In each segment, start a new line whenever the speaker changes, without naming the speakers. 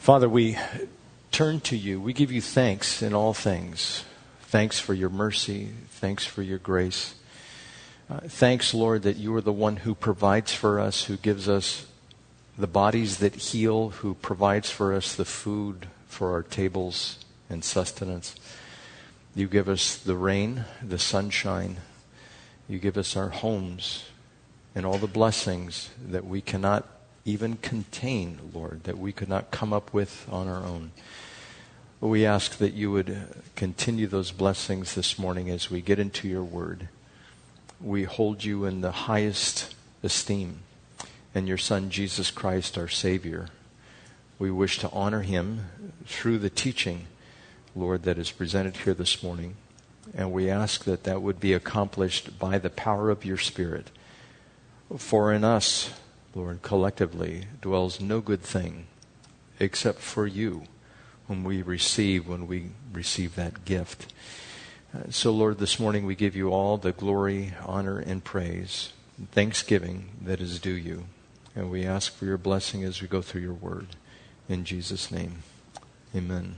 Father, we turn to you. We give you thanks in all things. Thanks for your mercy. Thanks for your grace. Thanks, Lord, that you are the one who provides for us, who gives us the bodies that heal, who provides for us the food for our tables and sustenance. You give us the rain, the sunshine. You give us our homes and all the blessings that we cannot even contain, Lord, that we could not come up with on our own. We ask that you would continue those blessings this morning as we get into your word. We hold you in the highest esteem, and your Son, Jesus Christ, our Savior. We wish to honor him through the teaching, Lord, that is presented here this morning. And we ask that that would be accomplished by the power of your Spirit. For in us, Lord, collectively dwells no good thing except for you, whom we receive when we receive that gift. So, Lord, this morning we give you all the glory, honor, and praise, and thanksgiving that is due you. And we ask for your blessing as we go through your word. In Jesus' name, amen.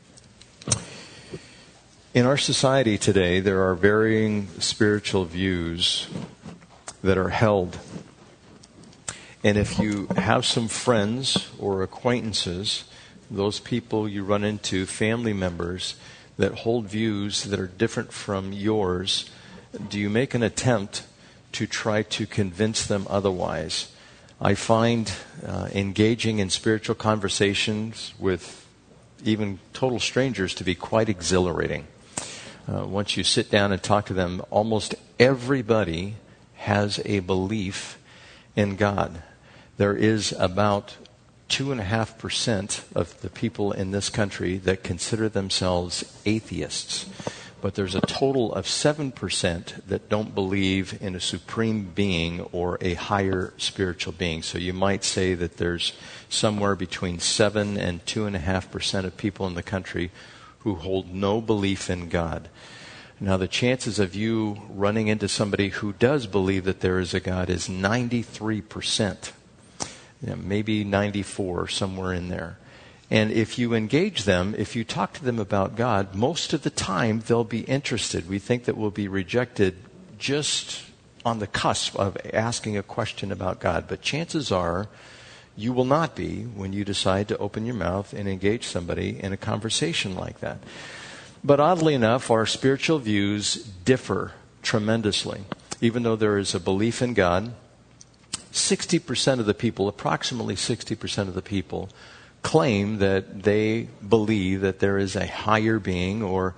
In our society today, there are varying spiritual views that are held. And if you have some friends or acquaintances, those people you run into, family members, that hold views that are different from yours, do you make an attempt to try to convince them otherwise? I find engaging in spiritual conversations with even total strangers to be quite exhilarating. Once you sit down and talk to them, almost everybody has a belief in God. There is about 2.5% of the people in this country that consider themselves atheists. But there's a total of 7% that don't believe in a supreme being or a higher spiritual being. So you might say that there's somewhere between 7 and 2.5% of people in the country who hold no belief in God. Now, the chances of you running into somebody who does believe that there is a God is 93%. Maybe 94, somewhere in there. And if you engage them, if you talk to them about God, most of the time they'll be interested. We think that we'll be rejected just on the cusp of asking a question about God. But chances are you will not be when you decide to open your mouth and engage somebody in a conversation like that. But oddly enough, our spiritual views differ tremendously. Even though there is a belief in God, 60% of the people, approximately 60% of the people, claim that they believe that there is a higher being,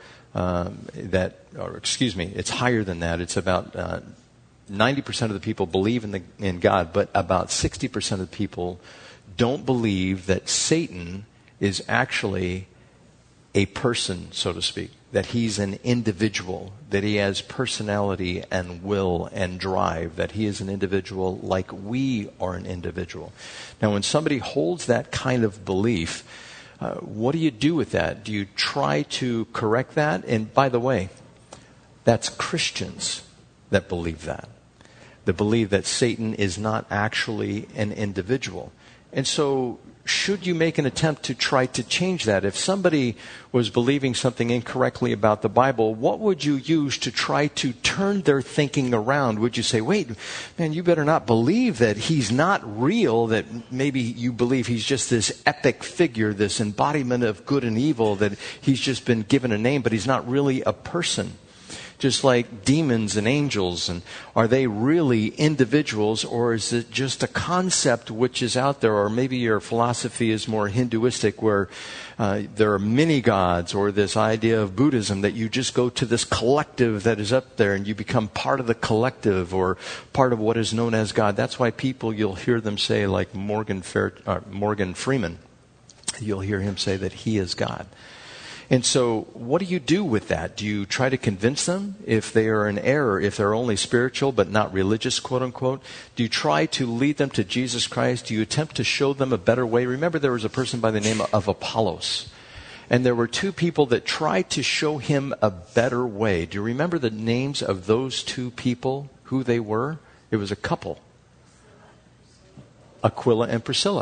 it's higher than that. It's about 90% of the people believe in God, but about 60% of the people don't believe that Satan is actually a person, so to speak, that he's an individual, that he has personality and will and drive, that he is an individual like we are an individual. Now, when somebody holds that kind of belief, what do you do with that? Do you try to correct that? And by the way, that's Christians that believe that. That believe that Satan is not actually an individual. And so, should you make an attempt to try to change that? If somebody was believing something incorrectly about the Bible, what would you use to try to turn their thinking around? Would you say, wait, man, you better not believe that he's not real, that maybe you believe he's just this epic figure, this embodiment of good and evil, that he's just been given a name, but he's not really a person? Just like demons and angels, and are they really individuals, or is it just a concept which is out there? Or maybe your philosophy is more Hinduistic, where there are many gods, or this idea of Buddhism that you just go to this collective that is up there and you become part of the collective or part of what is known as God. That's why people, you'll hear them say, like Morgan Freeman, you'll hear him say that he is God. And so what do you do with that? Do you try to convince them if they are in error, if they're only spiritual but not religious, quote unquote? Do you try to lead them to Jesus Christ? Do you attempt to show them a better way? Remember, there was a person by the name of Apollos. And there were two people that tried to show him a better way. Do you remember the names of those two people, who they were? It was a couple. Aquila and Priscilla.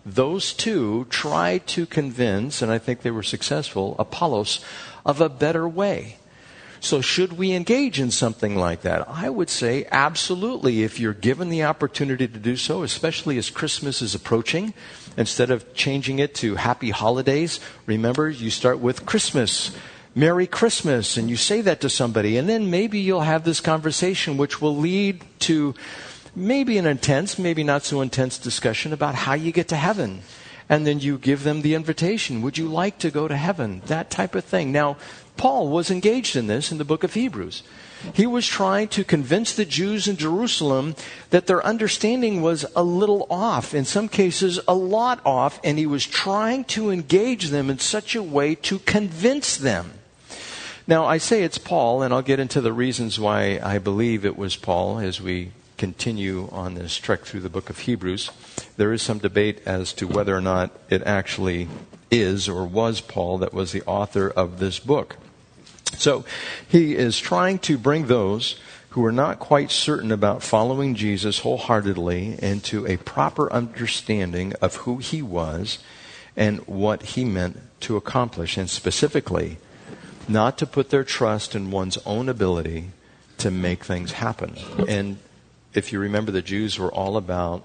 those two tried to convince, and I think they were successful, Apollos of a better way. So should we engage in something like that? I would say absolutely, if you're given the opportunity to do so, especially as Christmas is approaching. Instead of changing it to Happy Holidays, remember, you start with Christmas, Merry Christmas, and you say that to somebody, and then maybe you'll have this conversation which will lead to maybe an intense, maybe not so intense discussion about how you get to heaven. And then you give them the invitation. Would you like to go to heaven? That type of thing. Now, Paul was engaged in this in the book of Hebrews. He was trying to convince the Jews in Jerusalem that their understanding was a little off, in some cases a lot off, and he was trying to engage them in such a way to convince them. Now, I say it's Paul, and I'll get into the reasons why I believe it was Paul as we continue on this trek through the book of Hebrews. There is some debate as to whether or not it actually is or was Paul that was the author of this book. So he is trying to bring those who are not quite certain about following Jesus wholeheartedly into a proper understanding of who he was and what he meant to accomplish, and specifically, not to put their trust in one's own ability to make things happen. And if you remember, the Jews were all about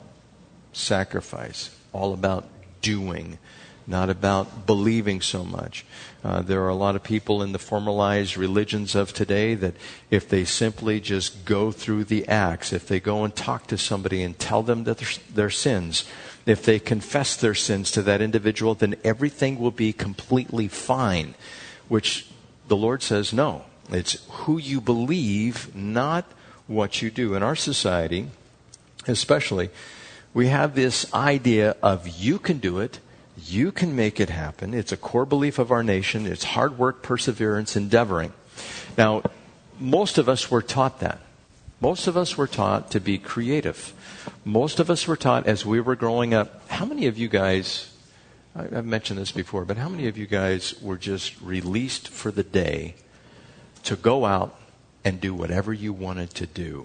sacrifice, all about doing, not about believing so much. There are a lot of people in the formalized religions of today that if they simply just go through the acts, if they go and talk to somebody and tell them that their sins, if they confess their sins to that individual, then everything will be completely fine, which the Lord says no. It's who you believe, not what you do. In our society, especially, we have this idea of you can do it, you can make it happen. It's a core belief of our nation. It's hard work, perseverance, endeavoring. Now, most of us were taught that. Most of us were taught to be creative. Most of us were taught as we were growing up. How many of you guys, I've mentioned this before, but how many of you guys were just released for the day to go out and do whatever you wanted to do?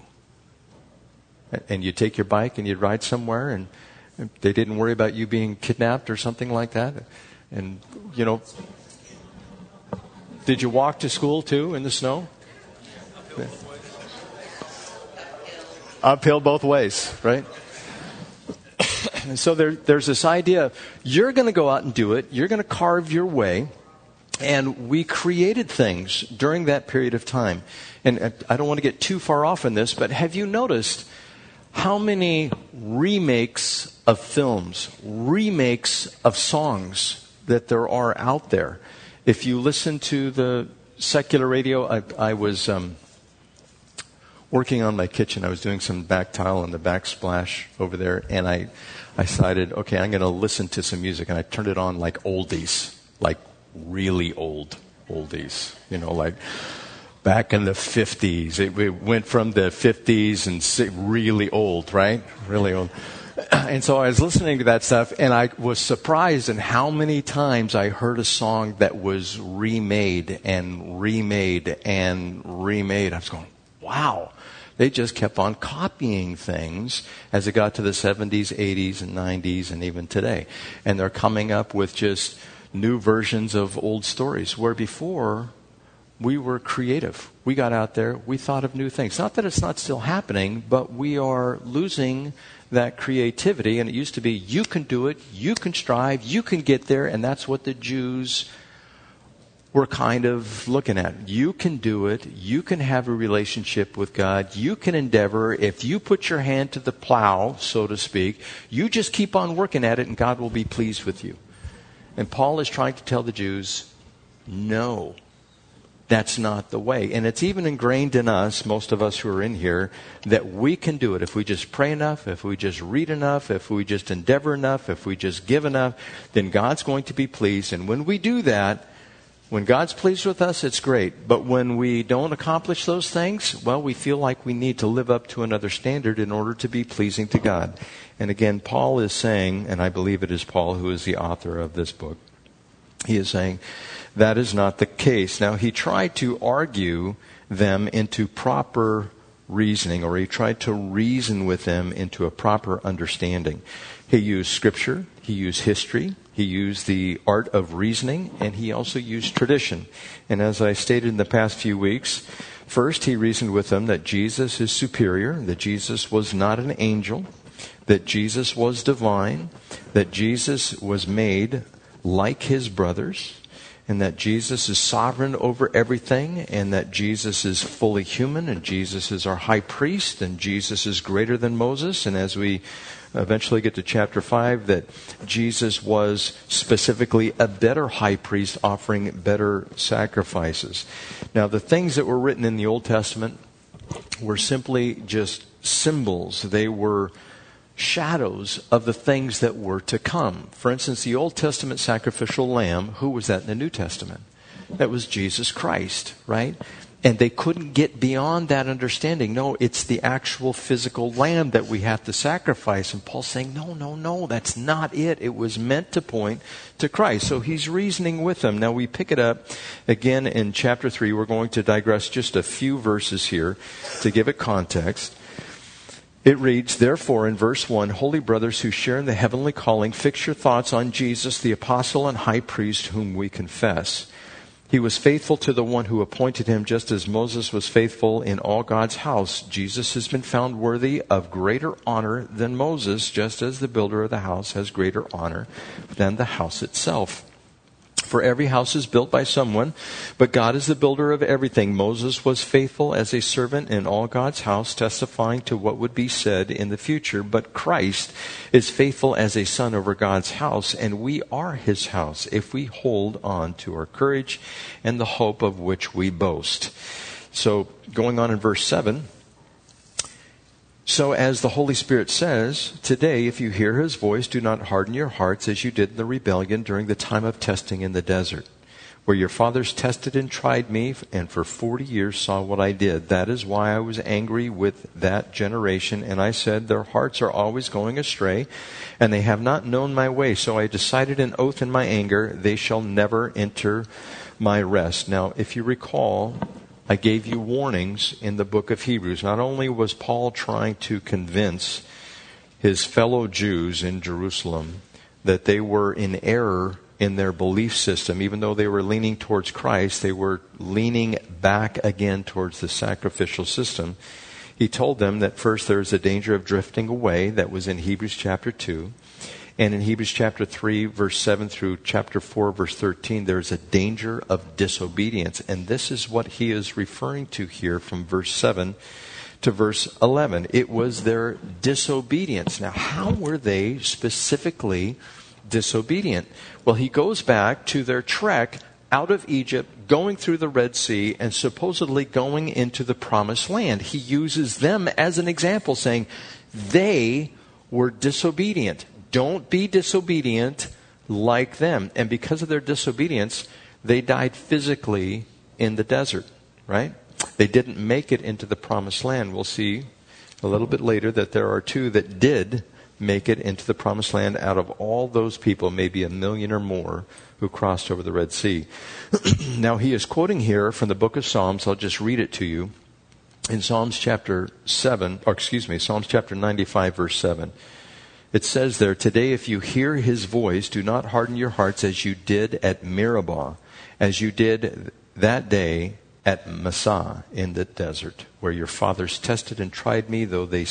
And you take your bike and you'd ride somewhere, and they didn't worry about you being kidnapped or something like that. And, did you walk to school too in the snow? Uphill both ways, right? And so there's this idea, you're going to go out and do it. You're going to carve your way. And we created things during that period of time. And I don't want to get too far off in this, but have you noticed how many remakes of films, remakes of songs that there are out there? If you listen to the secular radio, I was working on my kitchen. I was doing some back tile and the backsplash over there, and I decided, okay, I'm going to listen to some music. And I turned it on like oldies, like really old oldies, like back in the 50s. It went from the 50s and really old, right? Really old. And so I was listening to that stuff, and I was surprised in how many times I heard a song that was remade and remade and remade. I was going, wow. They just kept on copying things as it got to the 70s, 80s, and 90s, and even today. And they're coming up with just new versions of old stories, where before we were creative. We got out there, we thought of new things. Not that it's not still happening, but we are losing that creativity. And it used to be, you can do it, you can strive, you can get there. And that's what the Jews were kind of looking at. You can do it, you can have a relationship with God, you can endeavor. If you put your hand to the plow, so to speak, you just keep on working at it and God will be pleased with you. And Paul is trying to tell the Jews, no, that's not the way. And it's even ingrained in us, most of us who are in here, that we can do it. If we just pray enough, if we just read enough, if we just endeavor enough, if we just give enough, then God's going to be pleased. And when we do that, when God's pleased with us, it's great. But when we don't accomplish those things, well, we feel like we need to live up to another standard in order to be pleasing to God. And again, Paul is saying, and I believe it is Paul who is the author of this book, he is saying that is not the case. Now, he tried to argue them into proper reasoning, or he tried to reason with them into a proper understanding. He used Scripture. He used history. He used the art of reasoning, and he also used tradition. And as I stated in the past few weeks, first he reasoned with them that Jesus is superior, that Jesus was not an angel, that Jesus was divine, that Jesus was made like his brothers, and that Jesus is sovereign over everything, and that Jesus is fully human, and Jesus is our high priest, and Jesus is greater than Moses. And as we eventually get to chapter 5, that Jesus was specifically a better high priest, offering better sacrifices. Now, the things that were written in the Old Testament were simply just symbols. They were shadows of the things that were to come. For instance, the Old Testament sacrificial lamb, who was that in the New Testament? That was Jesus Christ, right? And they couldn't get beyond that understanding. No, it's the actual physical lamb that we have to sacrifice. And Paul's saying, no, that's not it. It was meant to point to Christ. So he's reasoning with them. Now we pick it up again in chapter 3. We're going to digress just a few verses here to give it context. It reads, therefore, in verse 1, holy brothers who share in the heavenly calling, fix your thoughts on Jesus, the apostle and high priest whom we confess. He was faithful to the one who appointed him, just as Moses was faithful in all God's house. Jesus has been found worthy of greater honor than Moses, just as the builder of the house has greater honor than the house itself. For every house is built by someone, but God is the builder of everything. Moses was faithful as a servant in all God's house, testifying to what would be said in the future. But Christ is faithful as a son over God's house, and we are his house if we hold on to our courage and the hope of which we boast. So going on in verse 7, so as the Holy Spirit says, today if you hear his voice, do not harden your hearts as you did in the rebellion during the time of testing in the desert, where your fathers tested and tried me, and for 40 years saw what I did. That is why I was angry with that generation, and I said, their hearts are always going astray, and they have not known my way. So I decided an oath in my anger, they shall never enter my rest. Now, if you recall, I gave you warnings in the book of Hebrews. Not only was Paul trying to convince his fellow Jews in Jerusalem that they were in error in their belief system, even though they were leaning towards Christ, they were leaning back again towards the sacrificial system. He told them that first there is a danger of drifting away. That was in Hebrews chapter 2. And in Hebrews chapter 3, verse 7 through chapter 4, verse 13, there's a danger of disobedience. And this is what he is referring to here from verse 7 to verse 11. It was their disobedience. Now, how were they specifically disobedient? Well, he goes back to their trek out of Egypt, going through the Red Sea, and supposedly going into the Promised Land. He uses them as an example, saying they were disobedient. Don't be disobedient like them. And because of their disobedience, they died physically in the desert, right? They didn't make it into the Promised Land. We'll see a little bit later that there are two that did make it into the Promised Land out of all those people, maybe 1 million or more, who crossed over the Red Sea. Now, he is quoting here from the book of Psalms. I'll just read it to you. In Psalms chapter 95, verse 7. It says there, today if you hear his voice, do not harden your hearts as you did at Meribah, as you did that day at Massah in the desert, where your fathers tested and tried me, though they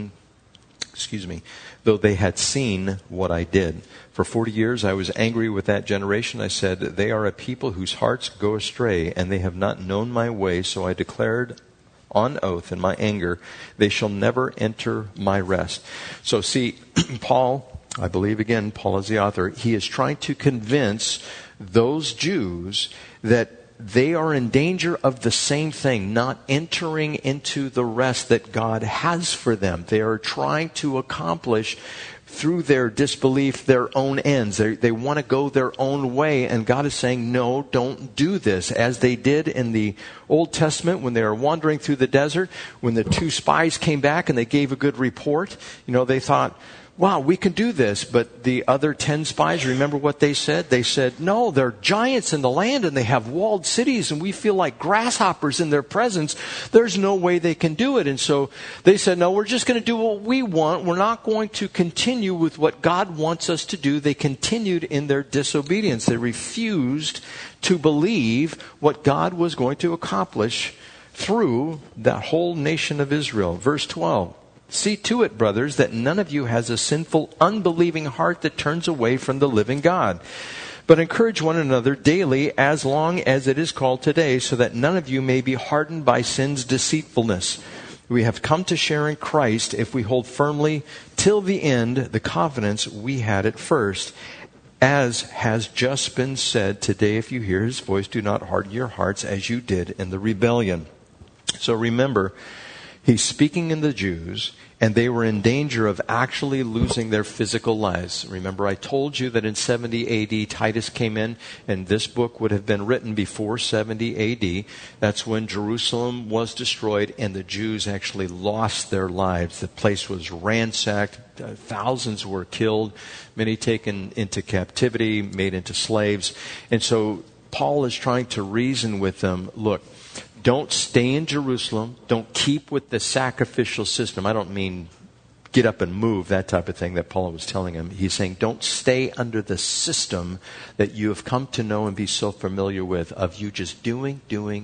had seen what I did. For 40 years I was angry with that generation. I said, they are a people whose hearts go astray, and they have not known my way, so I declared on oath in my anger, they shall never enter my rest. So see, Paul, I believe again, Paul is the author, he is trying to convince those Jews that they are in danger of the same thing, not entering into the rest that God has for them. They are trying to accomplish through their disbelief their own ends. They want to go their own way, and God is saying, no, don't do this. As they did in the Old Testament when they were wandering through the desert, when the two spies came back and they gave a good report, they thought, wow, we can do this. But the other 10 spies, remember what they said? They said, no, they're giants in the land and they have walled cities and we feel like grasshoppers in their presence. There's no way they can do it. And so they said, no, we're just going to do what we want. We're not going to continue with what God wants us to do. They continued in their disobedience. They refused to believe what God was going to accomplish through that whole nation of Israel. Verse 12. See to it, brothers, that none of you has a sinful, unbelieving heart that turns away from the living God. But encourage one another daily as long as it is called today, so that none of you may be hardened by sin's deceitfulness. We have come to share in Christ if we hold firmly till the end the confidence we had at first. As has just been said, today if you hear his voice, do not harden your hearts as you did in the rebellion. So remember, he's speaking in the Jews, and they were in danger of actually losing their physical lives. Remember, I told you that in 70 A.D. Titus came in, and this book would have been written before 70 A.D. That's when Jerusalem was destroyed, and the Jews actually lost their lives. The place was ransacked. Thousands were killed, many taken into captivity, made into slaves. And so Paul is trying to reason with them, look, don't stay in Jerusalem. Don't keep with the sacrificial system. I don't mean get up and move, that type of thing that Paul was telling him. He's saying don't stay under the system that you have come to know and be so familiar with of you just doing,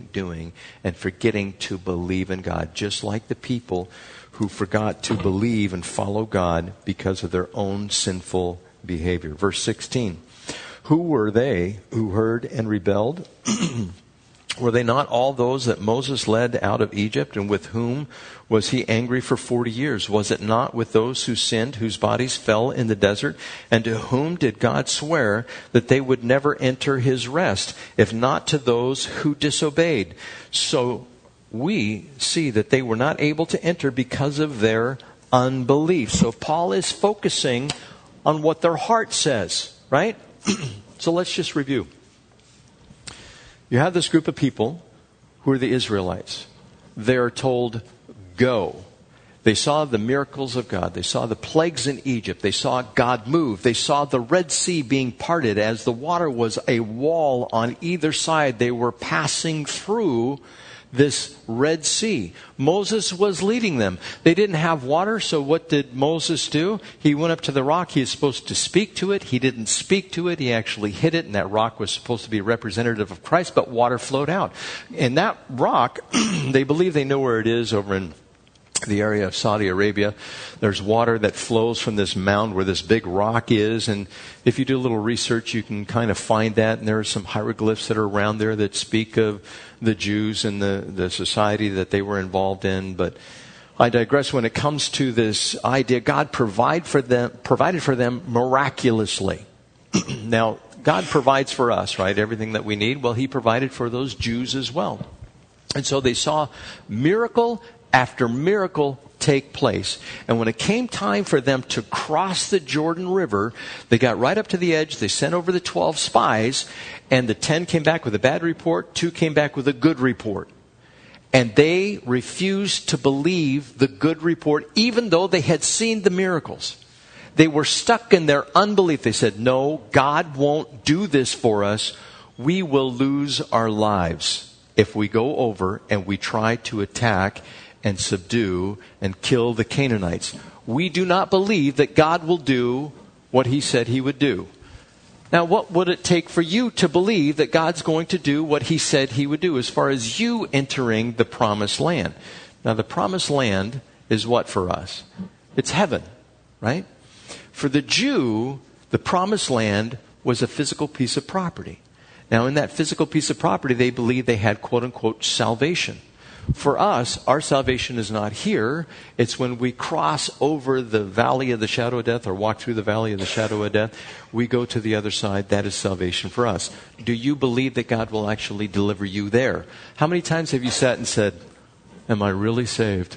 and forgetting to believe in God. Just like the people who forgot to believe and follow God because of their own sinful behavior. Verse 16. Who were they who heard and rebelled? Were they not all those that Moses led out of Egypt, and with whom was he angry for 40 years? Was it not with those who sinned, whose bodies fell in the desert? And to whom did God swear that they would never enter his rest, if not to those who disobeyed? So we see that they were not able to enter because of their unbelief. So Paul is focusing on what their heart says, right? So let's just review. You have this group of people who are the Israelites. They are told, go. They saw the miracles of God. They saw the plagues in Egypt. They saw God move. They saw the Red Sea being parted as the water was a wall on either side. They were passing through this Red Sea. Moses was leading them. They didn't have water, so what did Moses do? He went up to the rock. He was supposed to speak to it. He didn't speak to it. He actually hit it, and that rock was supposed to be representative of Christ, but water flowed out. And that rock, they believe they know where it is over in the area of Saudi Arabia. There's water that flows from this mound where this big rock is, and if you do a little research, you can kind of find that, and there are some hieroglyphs that are around there that speak of the Jews and the society that they were involved in. But I digress. When it comes to this idea, God provided for them miraculously. Now, God provides for us, right? Everything that we need. Well, he provided for those Jews as well. And so they saw miracle after miracle take place. And when it came time for them to cross the Jordan River, they got right up to the edge. They sent over the 12 spies, and the 10 came back with a bad report. 2 came back with a good report. And they refused to believe the good report, even though they had seen the miracles. They were stuck in their unbelief. They said, no, God won't do this for us. We will lose our lives if we go over and we try to attack and subdue and kill the Canaanites. We do not believe that God will do what he said he would do. Now, what would it take for you to believe that God's going to do what he said he would do as far as you entering the promised land? Now, the promised land is what for us? It's heaven, right? For the Jew, the promised land was a physical piece of property. Now, in that physical piece of property, they believed they had, quote unquote, salvation. For us, our salvation is not here. It's when we cross over the valley of the shadow of death or walk through the valley of the shadow of death, we go to the other side. That is salvation for us. Do you believe that God will actually deliver you there? How many times have you sat and said, am I really saved?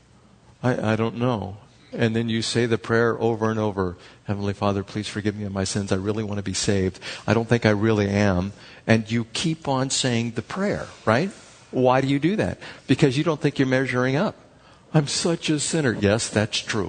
I don't know. And then you say the prayer over and over, Heavenly Father, please forgive me of my sins. I really want to be saved. I don't think I really am. And you keep on saying the prayer, right? Why do you do that? Because you don't think you're measuring up. I'm such a sinner. Yes, that's true.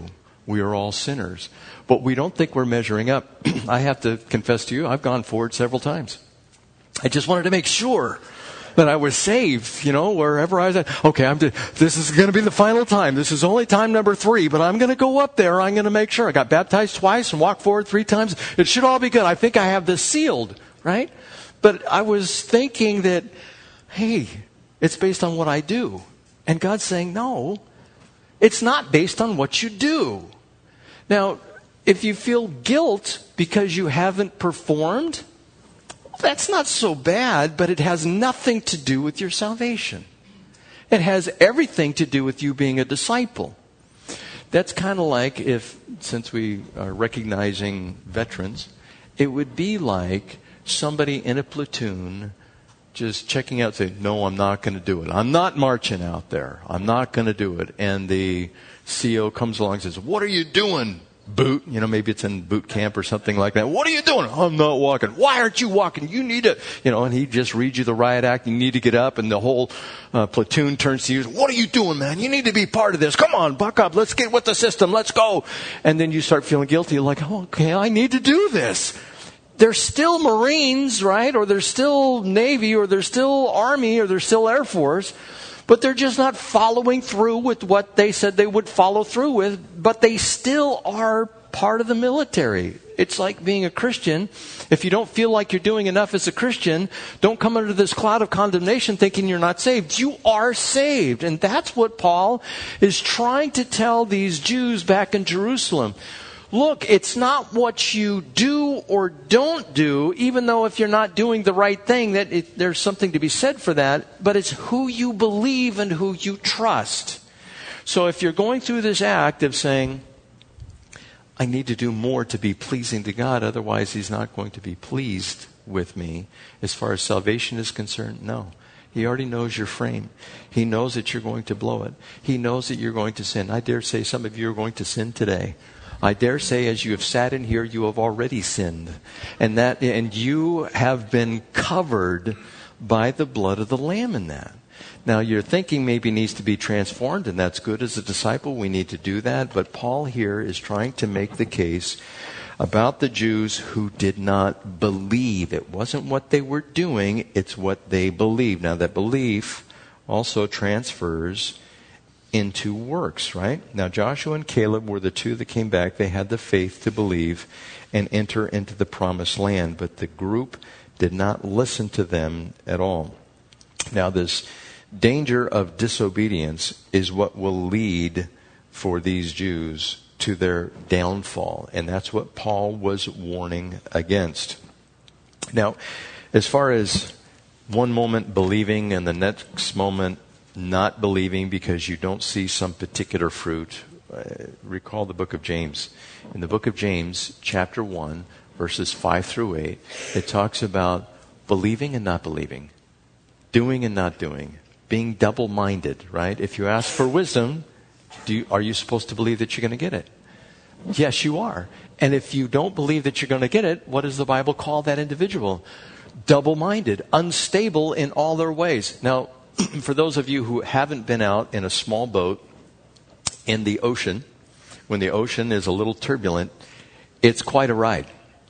We are all sinners. But we don't think we're measuring up. I have to confess to you, I've gone forward several times. I just wanted to make sure that I was saved, wherever I was at. Okay, this is going to be the final time. This is only time number 3, but I'm going to go up there. I'm going to make sure. I got baptized twice and walked forward 3 times. It should all be good. I think I have this sealed, right? But I was thinking that, hey, it's based on what I do. And God's saying, no, it's not based on what you do. Now, if you feel guilt because you haven't performed, that's not so bad, but it has nothing to do with your salvation. It has everything to do with you being a disciple. That's kind of like since we are recognizing veterans, it would be like somebody in a platoon just checking out saying, no, I'm not going to do it. I'm not marching out there. I'm not going to do it. And the CO comes along and says, what are you doing? Boot, maybe it's in boot camp or something like that. What are you doing? I'm not walking. Why aren't you walking? You need to, and he just reads you the riot act. You need to get up, and the whole platoon turns to you. What are you doing, man? You need to be part of this. Come on, buck up. Let's get with the system. Let's go. And then you start feeling guilty. You're like, oh, okay, I need to do this. They're still Marines, right? Or they're still Navy, or they're still Army, or they're still Air Force. But they're just not following through with what they said they would follow through with. But they still are part of the military. It's like being a Christian. If you don't feel like you're doing enough as a Christian, don't come under this cloud of condemnation thinking you're not saved. You are saved. And that's what Paul is trying to tell these Jews back in Jerusalem. Look, it's not what you do or don't do, even though if you're not doing the right thing, there's something to be said for that, but it's who you believe and who you trust. So if you're going through this act of saying, I need to do more to be pleasing to God, otherwise He's not going to be pleased with me, as far as salvation is concerned, no. He already knows your frame. He knows that you're going to blow it. He knows that you're going to sin. I dare say some of you are going to sin today. I dare say as you have sat in here, you have already sinned. And you have been covered by the blood of the Lamb in that. Now, your thinking maybe needs to be transformed, and that's good as a disciple. We need to do that. But Paul here is trying to make the case about the Jews who did not believe. It wasn't what they were doing, it's what they believed. Now, that belief also transfers into works, right? Now, Joshua and Caleb were the two that came back. They had the faith to believe and enter into the promised land, but the group did not listen to them at all. Now, this danger of disobedience is what will lead for these Jews to their downfall, and that's what Paul was warning against. Now, as far as one moment believing and the next moment not believing because you don't see some particular fruit, recall the book of James. In the book of James, chapter 1, verses 5 through 8, it talks about believing and not believing, doing and not doing, being double-minded, right? If you ask for wisdom, are you supposed to believe that you're going to get it? Yes, you are. And if you don't believe that you're going to get it, what does the Bible call that individual? Double-minded, unstable in all their ways. Now, for those of you who haven't been out in a small boat in the ocean, when the ocean is a little turbulent, it's quite a ride.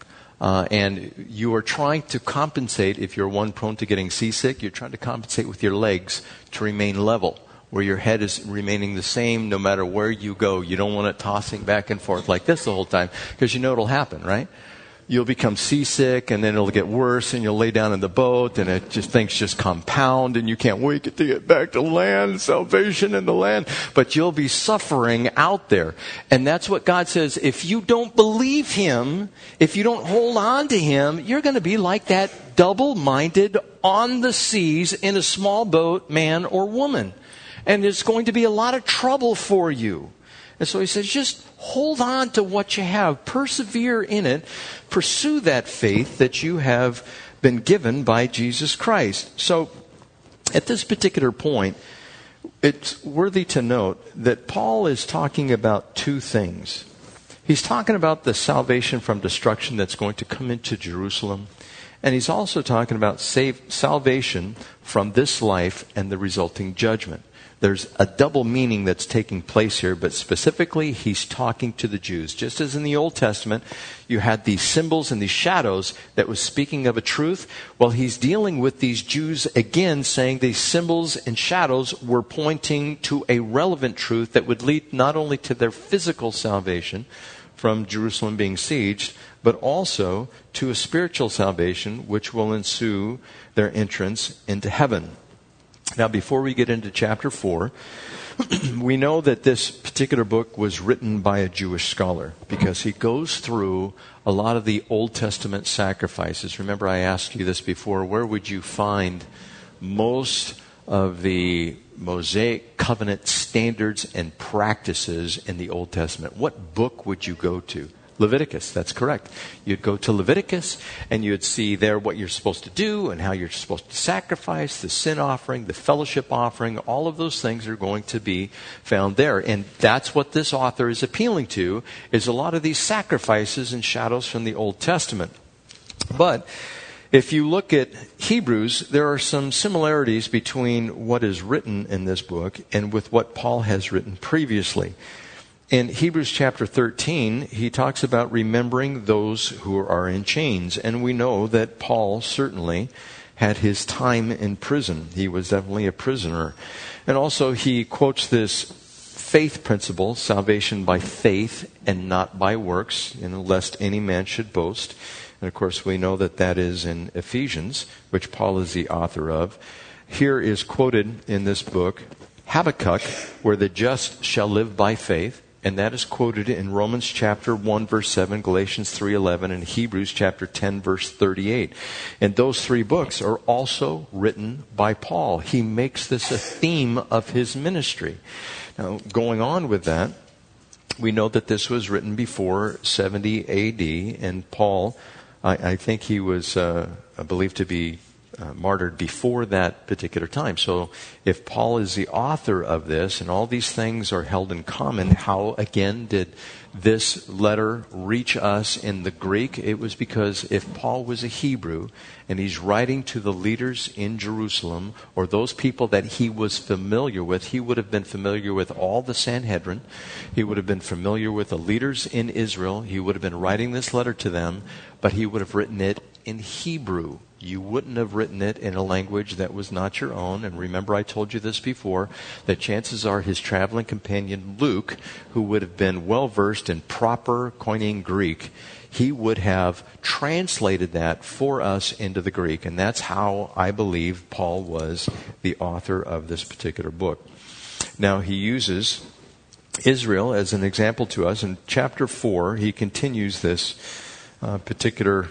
And you are trying to compensate, if you're one prone to getting seasick, you're trying to compensate with your legs to remain level, where your head is remaining the same no matter where you go. You don't want it tossing back and forth like this the whole time, because you know it'll happen, right? You'll become seasick, and then it'll get worse, and you'll lay down in the boat, and things just compound, and you can't wait to get back to land, salvation in the land. But you'll be suffering out there. And that's what God says. If you don't believe Him, if you don't hold on to Him, you're going to be like that double-minded on the seas in a small boat, man or woman. And it's going to be a lot of trouble for you. And so he says, just hold on to what you have. Persevere in it. Pursue that faith that you have been given by Jesus Christ. So at this particular point, it's worthy to note that Paul is talking about two things. He's talking about the salvation from destruction that's going to come into Jerusalem. And he's also talking about salvation from this life and the resulting judgment. there's a double meaning that's taking place here, but specifically he's talking to the Jews. Just as in the Old Testament, you had these symbols and these shadows that was speaking of a truth. Well, he's dealing with these Jews again, saying these symbols and shadows were pointing to a relevant truth that would lead not only to their physical salvation from Jerusalem being sieged, but also to a spiritual salvation which will ensue their entrance into heaven. Now, before we get into chapter 4, we know that this particular book was written by a Jewish scholar because he goes through a lot of the Old Testament sacrifices. Remember, I asked you this before. Where would you find most of the Mosaic covenant standards and practices in the Old Testament? What book would you go to? Leviticus, that's correct. You'd go to Leviticus and you'd see there what you're supposed to do and how you're supposed to sacrifice, the sin offering, the fellowship offering, all of those things are going to be found there. And that's what this author is appealing to, is a lot of these sacrifices and shadows from the Old Testament. But if you look at Hebrews, there are some similarities between what is written in this book and with what Paul has written previously. In Hebrews chapter 13, he talks about remembering those who are in chains. And we know that Paul certainly had his time in prison. He was definitely a prisoner. And also he quotes this faith principle, salvation by faith and not by works, lest any man should boast. And of course we know that that is in Ephesians, which Paul is the author of. Here is quoted in this book, Habakkuk, where the just shall live by faith. And that is quoted in Romans chapter 1, verse 7, Galatians 3:11, and Hebrews chapter 10, verse 38. And those three books are also written by Paul. He makes this a theme of his ministry. Now, going on with that, we know that this was written before 70 A.D., and Paul, I think he was believed to be martyred before that particular time. So if Paul is the author of this and all these things are held in common, how again did this letter reach us in the Greek? It was because if Paul was a Hebrew and he's writing to the leaders in Jerusalem or those people that he was familiar with, he would have been familiar with all the Sanhedrin. He would have been familiar with the leaders in Israel. He would have been writing this letter to them, but he would have written it in Hebrew. You wouldn't have written it in a language that was not your own. And remember, I told you this before, that chances are his traveling companion Luke, who would have been well-versed in proper Koine Greek, he would have translated that for us into the Greek. And that's how I believe Paul was the author of this particular book. Now, he uses Israel as an example to us. In chapter 4, he continues this particular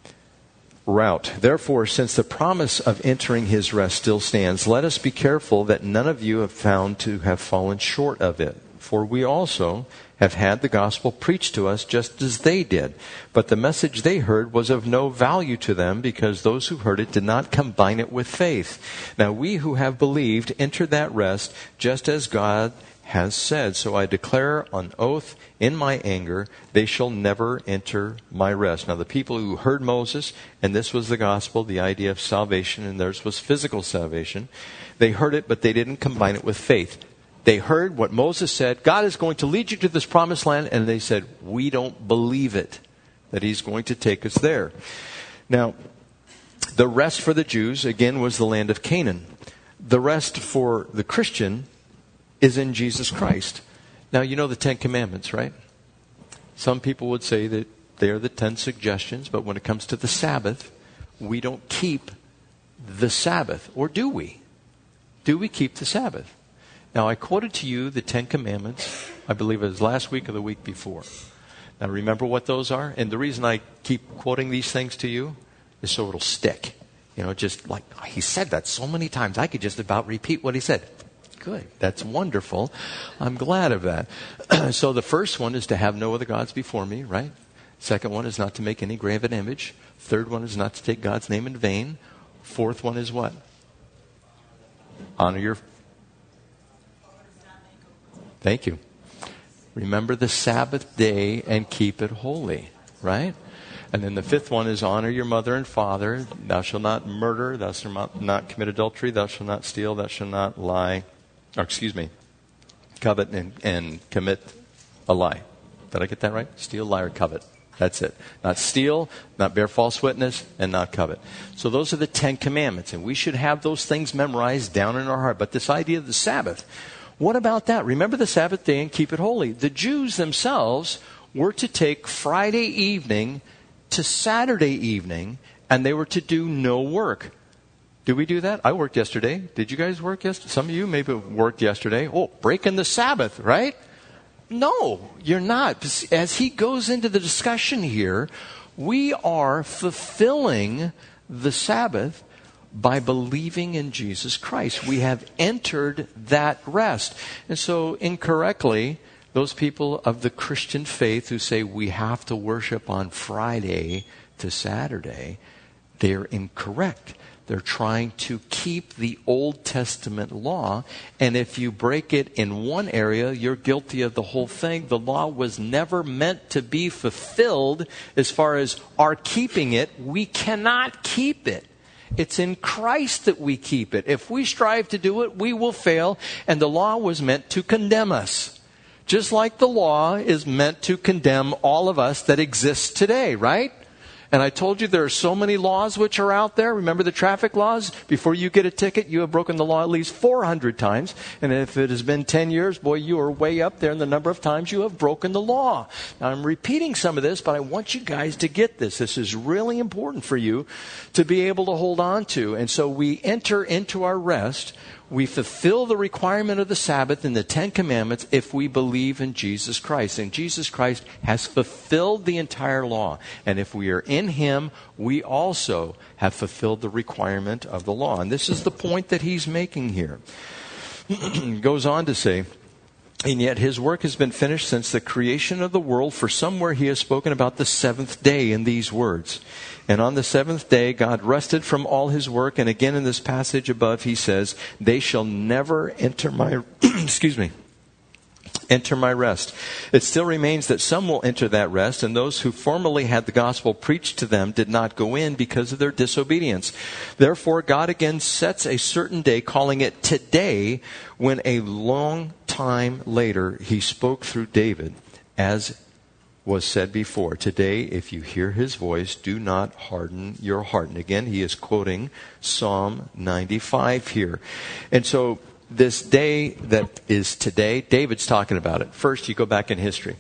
route. Therefore, since the promise of entering his rest still stands, let us be careful that none of you have found to have fallen short of it. For we also have had the gospel preached to us just as they did. But the message they heard was of no value to them because those who heard it did not combine it with faith. Now we who have believed enter that rest just as God has said. So I declare on oath in my anger, they shall never enter my rest. Now the people who heard Moses, and this was the gospel, the idea of salvation, and theirs was physical salvation, they heard it, but they didn't combine it with faith. They heard what Moses said, God is going to lead you to this promised land, and they said, we don't believe it, that he's going to take us there. Now, the rest for the Jews, again, was the land of Canaan. The rest for the Christian is in Jesus Christ. Now, you know the 10 Commandments, right? Some people would say that they are the 10 suggestions, but when it comes to the Sabbath, we don't keep the Sabbath. Or do we? Do we keep the Sabbath? Now, I quoted to you the 10 Commandments, I believe it was last week or the week before. Now, remember what those are? And the reason I keep quoting these things to you is so it'll stick. You know, just like, he said that so many times, I could just about repeat what he said. Good. That's wonderful. I'm glad of that. So the first one is to have no other gods before me, right? Second one is not to make any graven image. Third one is not to take God's name in vain. Fourth one is what? Honor your... Thank you. Remember the Sabbath day and keep it holy, right? And then the fifth one is honor your mother and father. Thou shalt not murder. Thou shalt not commit adultery. Thou shalt not steal. Thou shalt not lie. covet and commit a lie. Did I get that right? Steal, lie, or covet. That's it. Not steal, not bear false witness, and not covet. So those are the 10 commandments, and we should have those things memorized down in our heart. But this idea of the Sabbath, what about that? Remember the Sabbath day and keep it holy. The Jews themselves were to take Friday evening to Saturday evening, and they were to do no work. Did we do that? I worked yesterday. Did you guys work yesterday? Some of you maybe worked yesterday. Oh, breaking the Sabbath, right? No, you're not. As he goes into the discussion here, we are fulfilling the Sabbath by believing in Jesus Christ. We have entered that rest. And so incorrectly, those people of the Christian faith who say we have to worship on Friday to Saturday, they're incorrect. They're trying to keep the Old Testament law, and if you break it in one area, you're guilty of the whole thing. The law was never meant to be fulfilled as far as our keeping it. We cannot keep it. It's in Christ that we keep it. If we strive to do it, we will fail, and the law was meant to condemn us. Just like the law is meant to condemn all of us that exist today, right? And I told you there are so many laws which are out there. Remember the traffic laws? Before you get a ticket, you have broken the law at least 400 times. And if it has been 10 years, boy, you are way up there in the number of times you have broken the law. Now, I'm repeating some of this, but I want you guys to get this. This is really important for you to be able to hold on to. And so we enter into our rest. We fulfill the requirement of the Sabbath in the 10 Commandments if we believe in Jesus Christ. And Jesus Christ has fulfilled the entire law. And if we are in Him, we also have fulfilled the requirement of the law. And this is the point that he's making here. He goes on to say, and yet his work has been finished since the creation of the world, for somewhere he has spoken about the seventh day in these words. And on the seventh day, God rested from all his work. And again, in this passage above, he says, they shall never enter my, enter my rest. It still remains that some will enter that rest, and those who formerly had the gospel preached to them did not go in because of their disobedience. Therefore, God again sets a certain day, calling it today, when a long time later he spoke through David, as was said before. Today, if you hear his voice, do not harden your heart. And again, he is quoting Psalm 95 here. And so, this day that is today, David's talking about it. First, you go back in history.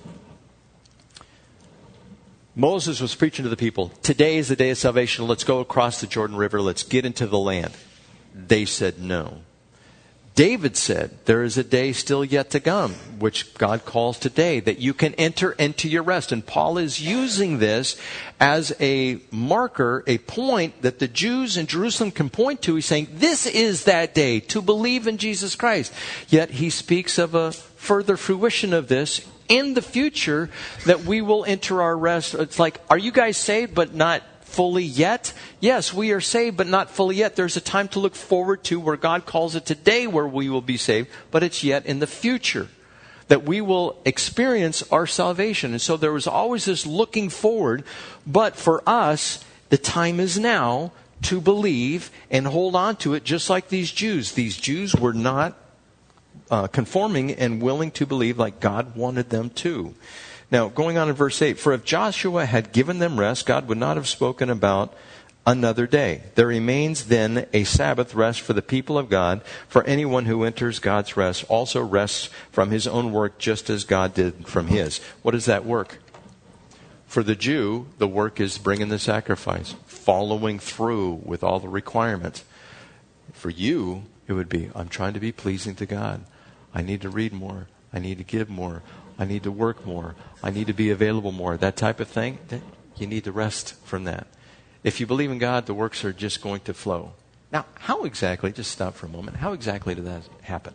Moses was preaching to the people, today is the day of salvation. Let's go across the Jordan River. Let's get into the land. They said no. David said, there is a day still yet to come, which God calls today, that you can enter into your rest. And Paul is using this as a marker, a point that the Jews in Jerusalem can point to. He's saying, this is that day to believe in Jesus Christ. Yet he speaks of a further fruition of this in the future, that we will enter our rest. It's like, are you guys saved but not fully yet? Yes, we are saved, but not fully yet. There's a time to look forward to where God calls it today where we will be saved, but it's yet in the future that we will experience our salvation. And so there was always this looking forward, but for us, the time is now to believe and hold on to it, just like these Jews. These Jews were not conforming and willing to believe like God wanted them to. Now, going on in verse 8, for if Joshua had given them rest, God would not have spoken about another day. There remains then a Sabbath rest for the people of God, for anyone who enters God's rest also rests from his own work, just as God did from his. What is that work? For the Jew, the work is bringing the sacrifice, following through with all the requirements. For you, it would be, I'm trying to be pleasing to God. I need to read more. I need to give more. I need to work more. I need to be available more. That type of thing, you need to rest from that. If you believe in God, the works are just going to flow. Now, how exactly, just stop for a moment, how exactly did that happen?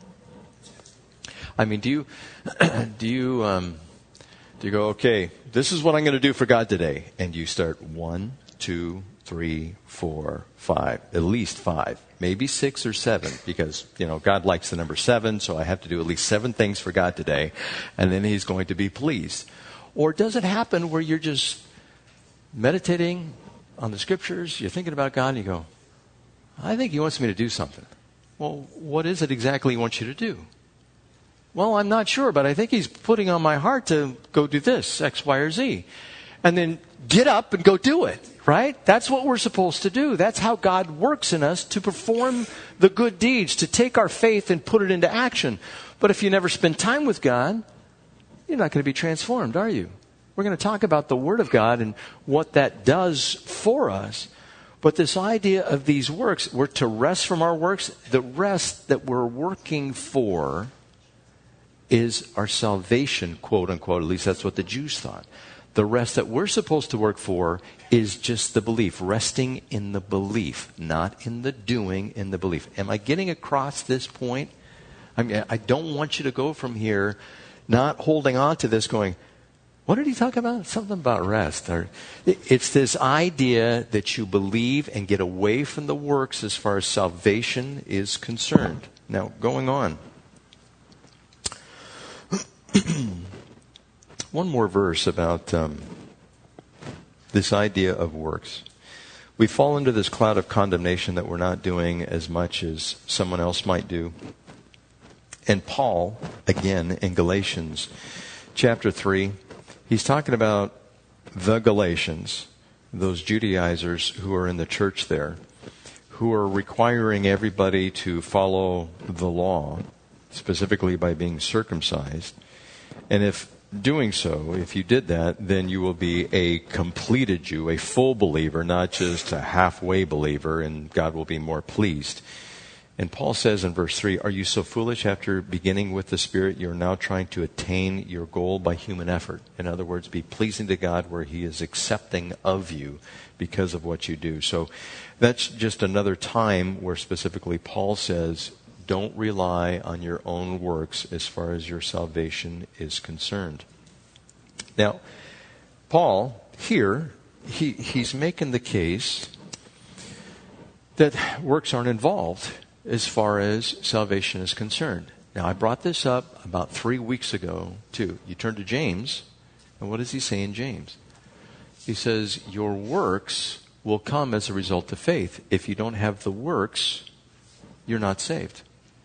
I mean, do you go, okay, this is what I'm going to do for God today. And you start 1, 2, 3, 4, 5, at least 5, maybe 6 or 7, because, God likes the number 7, so I have to do at least 7 things for God today, and then he's going to be pleased. Or does it happen where you're just meditating on the scriptures, you're thinking about God, and you go, I think he wants me to do something. Well, what is it exactly he wants you to do? Well, I'm not sure, but I think he's putting on my heart to go do this, X, Y, or Z. And then get up and go do it, right? That's what we're supposed to do. That's how God works in us to perform the good deeds, to take our faith and put it into action. But if you never spend time with God, you're not going to be transformed, are you? We're going to talk about the Word of God and what that does for us. But this idea of these works, we're to rest from our works. The rest that we're working for is our salvation, quote unquote. At least that's what the Jews thought. The rest that we're supposed to work for is just the belief, resting in the belief, not in the doing, in the belief. Am I getting across this point? I don't want you to go from here not holding on to this going, what did he talk about? Something about rest. It's this idea that you believe and get away from the works as far as salvation is concerned. Now, going on. One more verse about this idea of works. We fall into this cloud of condemnation that we're not doing as much as someone else might do. And Paul, again, in Galatians chapter 3, he's talking about the Galatians, those Judaizers who are in the church there, who are requiring everybody to follow the law, specifically by being circumcised. And if doing so, if you did that, then you will be a completed Jew, a full believer, not just a halfway believer, and God will be more pleased. And Paul says in verse 3, are you so foolish after beginning with the Spirit, you're now trying to attain your goal by human effort? In other words, be pleasing to God where He is accepting of you because of what you do. So that's just another time where specifically Paul says, don't rely on your own works as far as your salvation is concerned. Now, Paul, here, he's making the case that works aren't involved as far as salvation is concerned. Now, I brought this up about 3 weeks ago, too. You turn to James, and what does he say in James? He says, your works will come as a result of faith. If you don't have the works, you're not saved.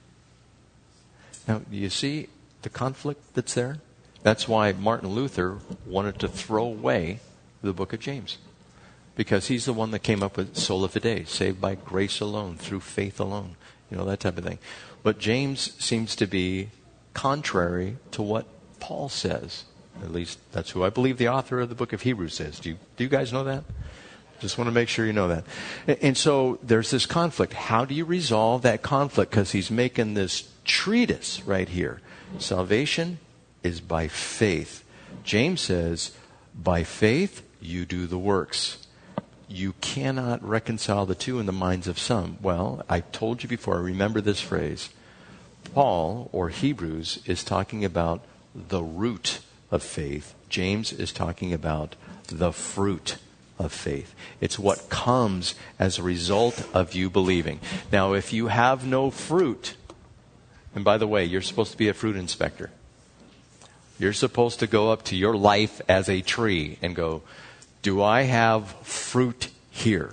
Now, do you see the conflict that's there? That's why Martin Luther wanted to throw away the book of James. Because he's the one that came up with sola fide, saved by grace alone, through faith alone. You know, that type of thing. But James seems to be contrary to what Paul says. At least that's who I believe the author of the book of Hebrews is. Do you guys know that? Just want to make sure you know that. And so there's this conflict. How do you resolve that conflict? Because he's making this treatise right here. Salvation is by faith. James says, by faith you do the works. You cannot reconcile the two in the minds of some. Well, I told you before, remember this phrase. Paul, or Hebrews, is talking about the root of faith. James is talking about the fruit of faith. It's what comes as a result of you believing. Now, if you have no fruit, and by the way, you're supposed to be a fruit inspector. You're supposed to go up to your life as a tree and go, do I have fruit here?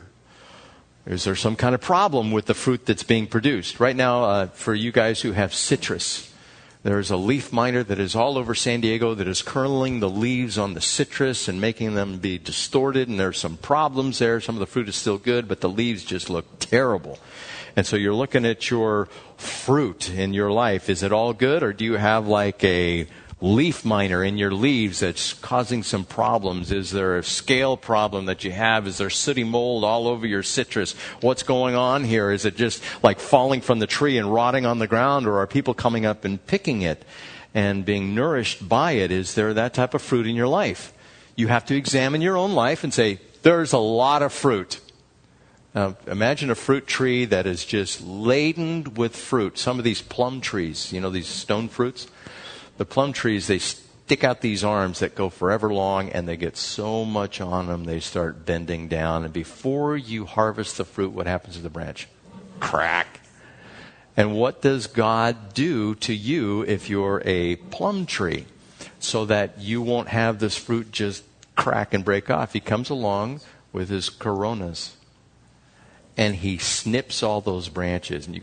Is there some kind of problem with the fruit that's being produced? Right now, for you guys who have citrus, there's a leaf miner that is all over San Diego that is kernelling the leaves on the citrus and making them be distorted, and there's some problems there. Some of the fruit is still good, but the leaves just look terrible. And so you're looking at your fruit in your life. Is it all good, or do you have like a leaf miner in your leaves that's causing some problems? Is there a scale problem that you have? Is there sooty mold all over your citrus? What's going on here? Is it just like falling from the tree and rotting on the ground, or are people coming up and picking it and being nourished by it? Is there that type of fruit in your life? You have to examine your own life and say, there's a lot of fruit. Now, imagine a fruit tree that is just laden with fruit. Some of these plum trees, you know, these stone fruits, the plum trees, they stick out these arms that go forever long, and they get so much on them, they start bending down. And before you harvest the fruit, what happens to the branch? Crack. And what does God do to you if you're a plum tree? So that you won't have this fruit just crack and break off. He comes along with his coronas, and he snips all those branches. And you go,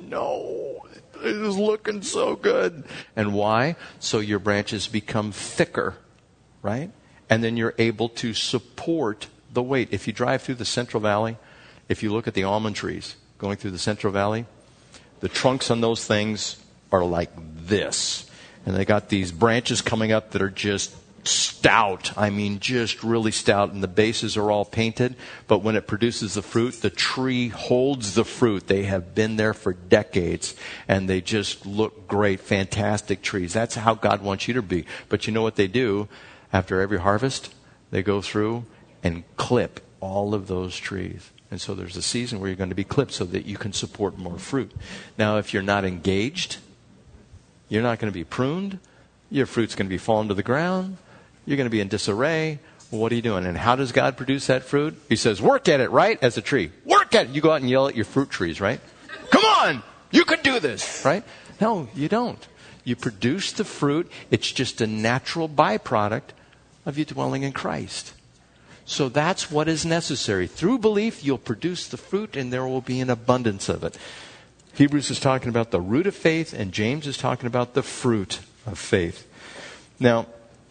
no, it is looking so good. And why? So your branches become thicker, right? And then you're able to support the weight. If you drive through the Central Valley, if you look at the almond trees going through the Central Valley, the trunks on those things are like this. And they got these branches coming up that are just stout. I mean, just really stout. And the bases are all painted. But when it produces the fruit, the tree holds the fruit. They have been there for decades. And they just look great. Fantastic trees. That's how God wants you to be. But you know what they do? After every harvest, they go through and clip all of those trees. And so there's a season where you're going to be clipped so that you can support more fruit. Now, if you're not engaged, you're not going to be pruned. Your fruit's going to be falling to the ground. You're going to be in disarray. Well, what are you doing? And how does God produce that fruit? He says, work at it, right? As a tree. Work at it. You go out and yell at your fruit trees, right? Come on! You can do this, right? No, you don't. You produce the fruit. It's just a natural byproduct of you dwelling in Christ. So that's what is necessary. Through belief, you'll produce the fruit, and there will be an abundance of it. Hebrews is talking about the root of faith, and James is talking about the fruit of faith. Now,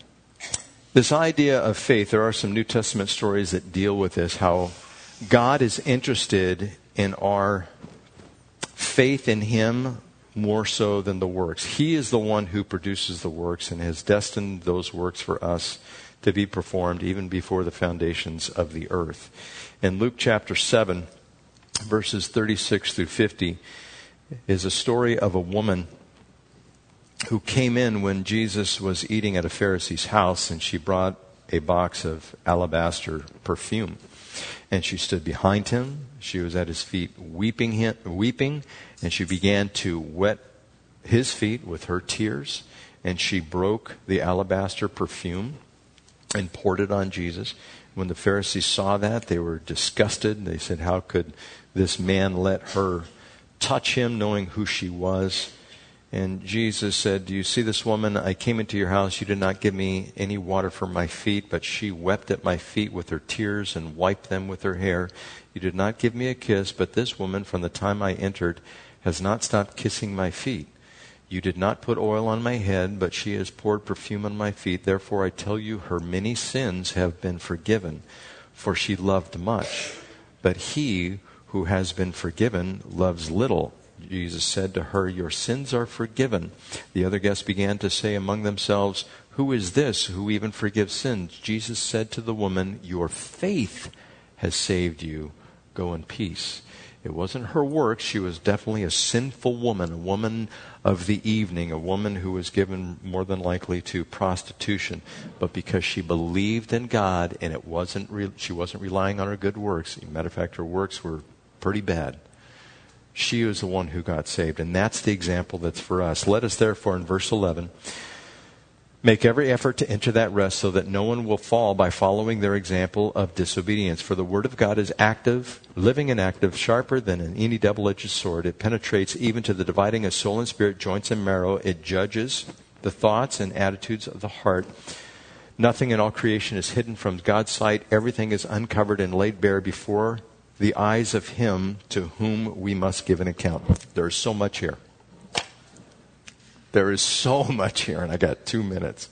this idea of faith, there are some New Testament stories that deal with this, how God is interested in our faith in Him more so than the works. He is the one who produces the works and has destined those works for us to be performed even before the foundations of the earth. In Luke chapter 7, verses 36 through 50, is a story of a woman who came in when Jesus was eating at a Pharisee's house, and she brought a box of alabaster perfume. And she stood behind him. She was at his feet weeping, and she began to wet his feet with her tears. And she broke the alabaster perfume and poured it on Jesus. When the Pharisees saw that, they were disgusted. They said, how could this man let her touch him, knowing who she was? And Jesus said, do you see this woman? I came into your house. You did not give me any water for my feet, but she wept at my feet with her tears and wiped them with her hair. You did not give me a kiss, but this woman, from the time I entered, has not stopped kissing my feet. You did not put oil on my head, but she has poured perfume on my feet. Therefore I tell you, her many sins have been forgiven, for she loved much. But he who has been forgiven loves little. Jesus said to her, your sins are forgiven. The other guests began to say among themselves, who is this who even forgives sins? Jesus said to the woman, your faith has saved you. Go in peace. It wasn't her works. She was definitely a sinful woman, a woman of the evening, a woman who was given more than likely to prostitution. But because she believed in God, and she wasn't relying on her good works. As a matter of fact, her works were pretty bad. She was the one who got saved. And that's the example that's for us. Let us therefore, in verse 11, make every effort to enter that rest so that no one will fall by following their example of disobedience. For the word of God is active, living and active, sharper than any double-edged sword. It penetrates even to the dividing of soul and spirit, joints and marrow. It judges the thoughts and attitudes of the heart. Nothing in all creation is hidden from God's sight. Everything is uncovered and laid bare before the eyes of Him to whom we must give an account. There is so much here. There is so much here, and I got 2 minutes.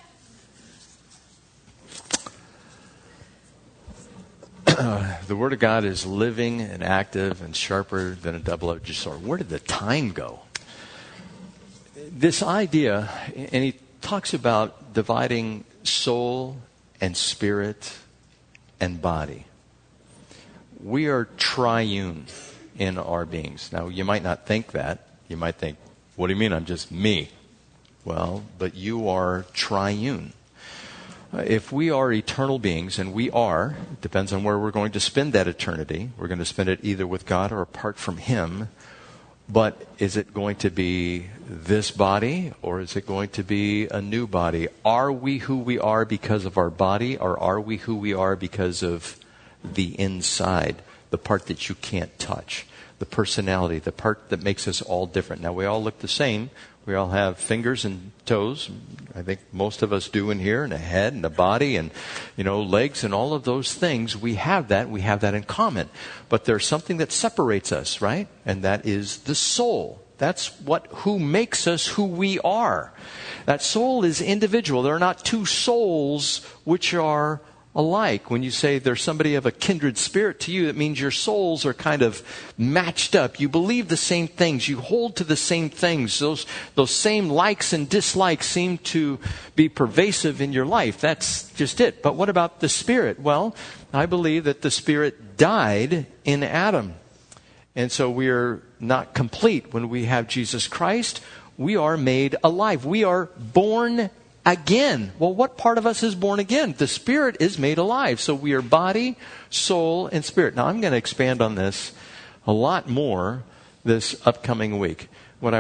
The Word of God is living and active and sharper than a double-edged sword. Where did the time go? This idea, and he talks about dividing soul and spirit and body. We are triune in our beings. Now, you might not think that. You might think, what do you mean? I'm just me. Well, but you are triune. If we are eternal beings, and we are, it depends on where we're going to spend that eternity. We're going to spend it either with God or apart from Him. But is it going to be this body, or is it going to be a new body? Are we who we are because of our body, or are we who we are because of the inside, the part that you can't touch, the personality, the part that makes us all different? Now, we all look the same. We all have fingers and toes. I think most of us do in here, and a head and a body and, legs and all of those things. We have that. We have that in common. But there's something that separates us, right? And that is the soul. That's who makes us who we are. That soul is individual. There are not two souls which are alike. When you say there's somebody of a kindred spirit to you, it means your souls are kind of matched up. You believe the same things. You hold to the same things. Those same likes and dislikes seem to be pervasive in your life. That's just it. But what about the spirit? Well, I believe that the spirit died in Adam. And so we are not complete when we have Jesus Christ. We are made alive. We are born again. Well, what part of us is born again? The spirit is made alive. So we are body, soul, and spirit. Now, I'm going to expand on this a lot more this upcoming week.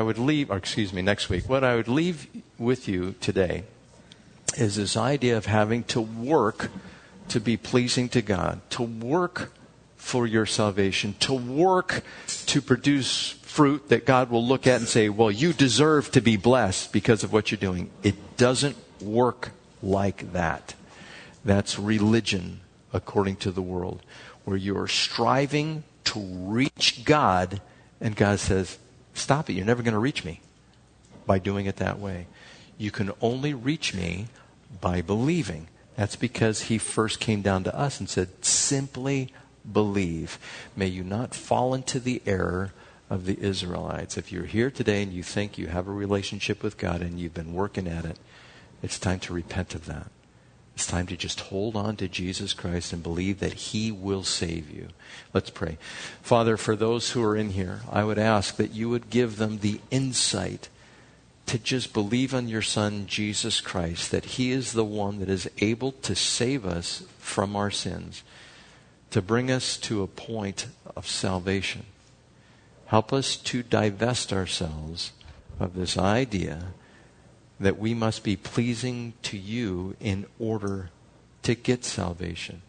Next week. What I would leave with you today is this idea of having to work to be pleasing to God, to work for your salvation, to work to produce fruit that God will look at and say, well, you deserve to be blessed because of what you're doing. It doesn't work like that. That's religion according to the world, where you are striving to reach God, and God says, stop it, you're never going to reach me by doing it that way. You can only reach me by believing. That's because he first came down to us and said, simply believe. May you not fall into the error of the Israelites. If you're here today and you think you have a relationship with God and you've been working at it, it's time to repent of that. It's time to just hold on to Jesus Christ and believe that he will save you. Let's pray. Father, for those who are in here, I would ask that you would give them the insight to just believe on your Son, Jesus Christ, that he is the one that is able to save us from our sins, to bring us to a point of salvation. Help us to divest ourselves of this idea that we must be pleasing to you in order to get salvation.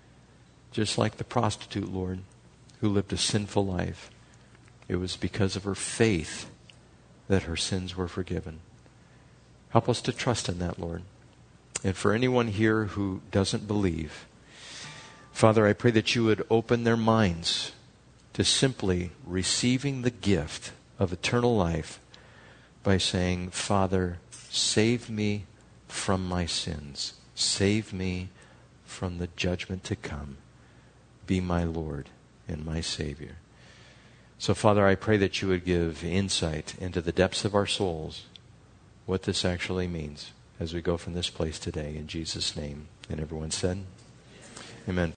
Just like the prostitute, Lord, who lived a sinful life. It was because of her faith that her sins were forgiven. Help us to trust in that, Lord. And for anyone here who doesn't believe, Father, I pray that you would open their minds to simply receiving the gift of eternal life by saying, Father, save me from my sins. Save me from the judgment to come. Be my Lord and my Savior. So, Father, I pray that you would give insight into the depths of our souls, what this actually means as we go from this place today. In Jesus' name. And everyone said, amen.